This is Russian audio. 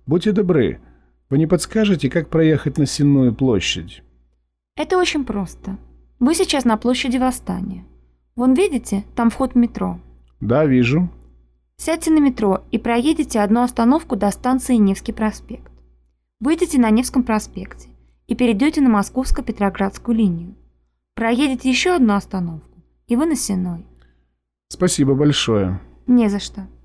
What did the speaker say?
Будьте добры, вы не подскажете, как проехать на Сенную площадь? Это очень просто. Вы сейчас на площади Восстания. Вон видите, там вход в метро. Да, вижу. Сядьте на метро и проедете одну остановку до станции Невский проспект. Выйдете на Невском проспекте и перейдете на Московско-Петроградскую линию. Проедете еще одну остановку, и вы на Сенной. Спасибо большое. Не за что.